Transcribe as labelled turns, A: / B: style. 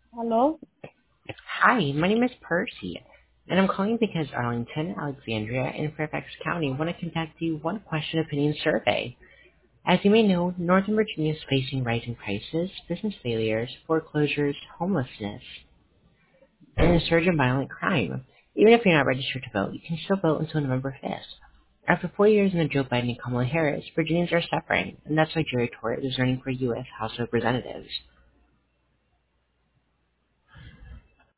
A: Hello?
B: Hi, my name is Percy, and I'm calling because Arlington, Alexandria, and Fairfax County want to conduct the One Question Opinion survey. As you may know, Northern Virginia is facing rising prices, business failures, foreclosures, homelessness, and a surge in violent crime. Even if you're not registered to vote, you can still vote until November 5th. After 4 years in the Joe Biden and Kamala Harris, Virginians are suffering, and that's why Jerry Torres is running for U.S. House of Representatives.